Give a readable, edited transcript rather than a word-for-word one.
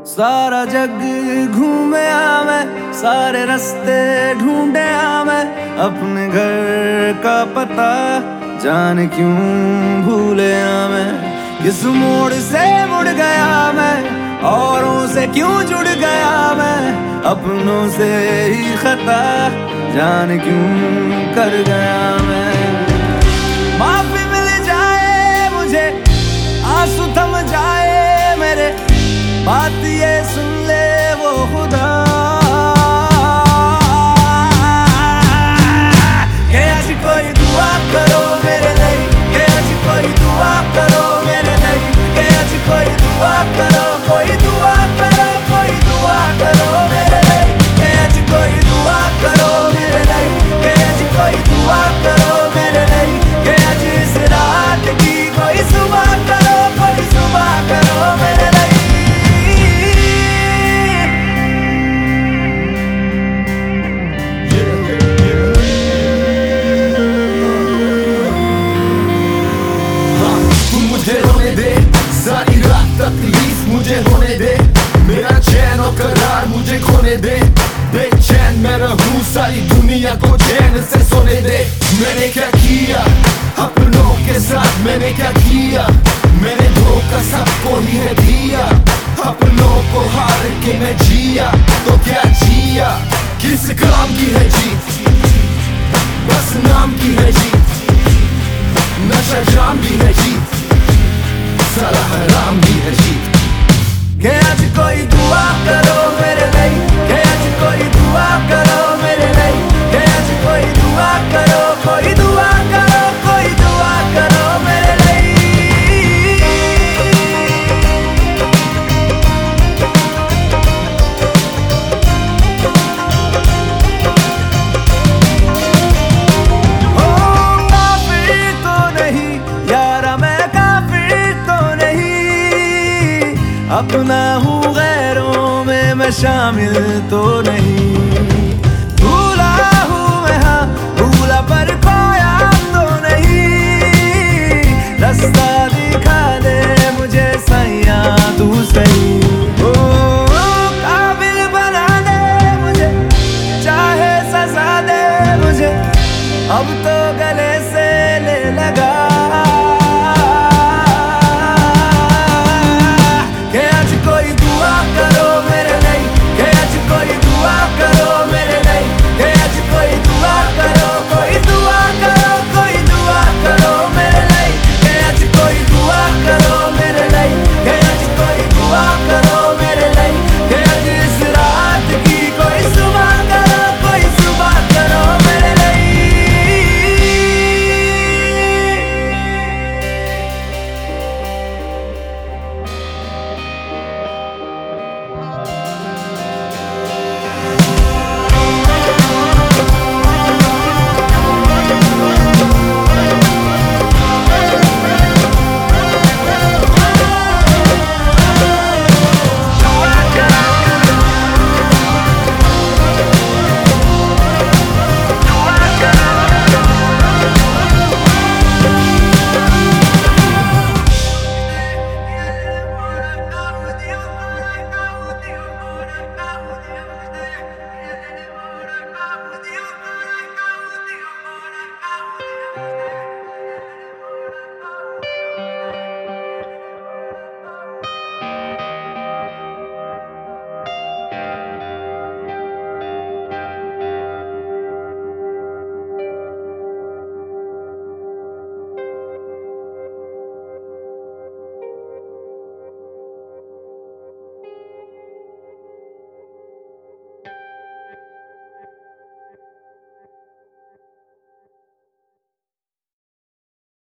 सारा जग घूमे मैं, सारे रास्ते ढूंढे मैं, अपने घर का पता जाने क्यों भूले मैं। किस मोड़ से मुड़ गया मैं, औरों से क्यों जुड़ गया मैं, अपनों से ही खता जाने क्यों कर गया मैं। माफी मिल जाए मुझे, आंसू थम जाए मेरे, बात ये सुन ले वो खुदा कि आज कोई दुआ करो मेरे लिए, कि आज कोई दुआ करो मेरे लिए, कि आज कोई दुआ करो, कोई दुआ करो, कोई दुआ करो मेरे लिए, कि आज कोई दुआ करो मेरे लिए, कि आज कोई दुआ करो मेरे लिए, कि आज इस रात की कोई सुबह करो, कोई सुबह करो मेरे लिए। मुझे होने दे सारी रात तकलीफ मुझे होने दे, मेरा चैन और करार मुझे खोने दे। बेचैन मैं रहूं सारी दुनिया को चैन से सोने दे। मैंने क्या किया अपनों के साथ, मैंने क्या किया, मैंने धोखा सबको ही है दिया। अपनों को हार के मैं जिया तो क्या जिया, किस काम की है जीत, बस नाम की है जीत। नशा जाम भी है जीत, सारा हराम भी है जीत। कि आज कोई दुआ करो मेरे लिए, कि आज कोई दुआ करो मेरे लिए, कि आज कोई दुआ करो, कोई दुआ करो, कोई दुआ करो मेरे लिए। ओ काफिर तो नहीं यारा, मैं काफिर तो नहीं, अपना हूँ गैरों में मैं शामिल तो नहीं।